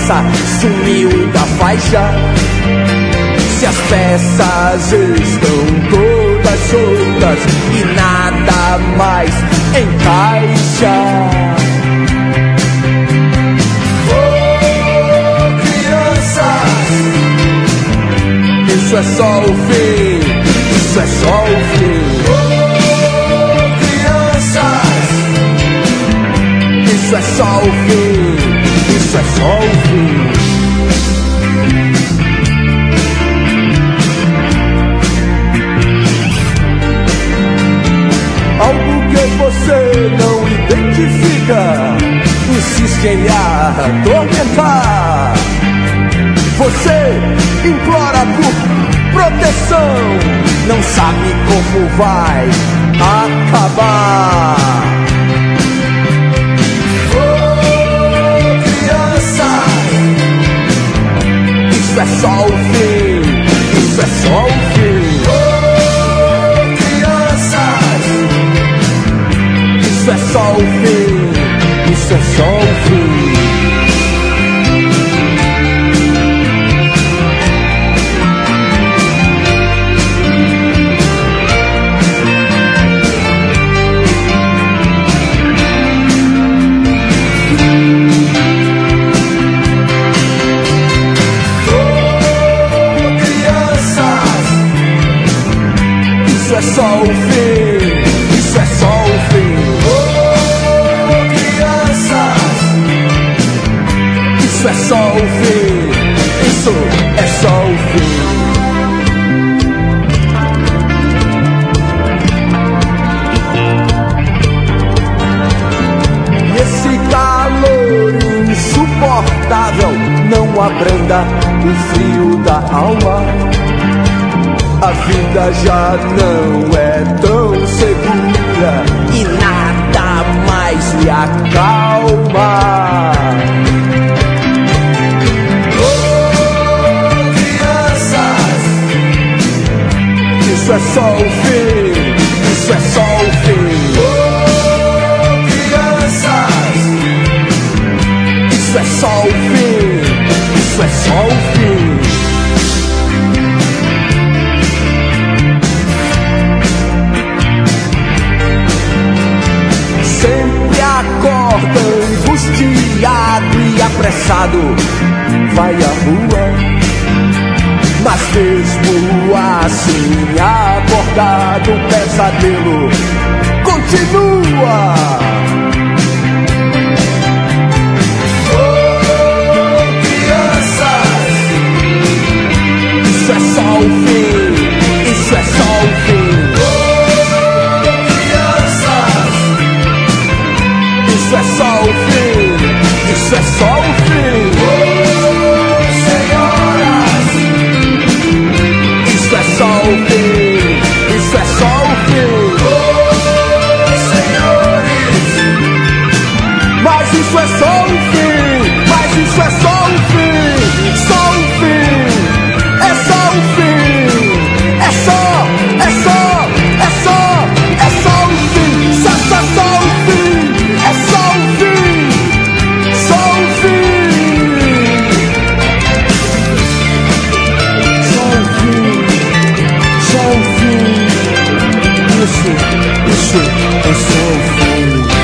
peça sumiu da faixa, se as peças estão todas soltas e nada mais encaixa. Oh, crianças, isso é só o fim, isso é só o fim. Oh, crianças, isso é só o fim, isso é só o fim. Algo que você não identifica insiste em lhe atormentar. Você implora por proteção, não sabe como vai acabar. Oh, crianças, isso é só o fim, isso é só o fim. Isso é só o fim, isso é só o fim. Oh, crianças, isso é só o fim, isso é só o fim. Isso é só o fim, isso é só o fim. E esse calor insuportável não abranda o frio da alma. A vida já não é tão segura e nada mais lhe acalma. Isso é só o fim, isso é só o fim. Oh, crianças, isso é só o fim, isso é só o fim. Sempre acorda angustiado e apressado, vai à rua. Mas mesmo assim acordado, o pesadelo continua. Oh, crianças, isso é só o fim, isso é só o fim. Oh, crianças, isso é só o fim, isso é só o fim. Isso é só o fim, isso é só o fim. Oh, senhores, mas isso é só o fim, mas isso é só o fim, só o fim, é só o fim, é só o fim, só o fim, é só o fim, só o fim, só o fim. Isso é só o fim.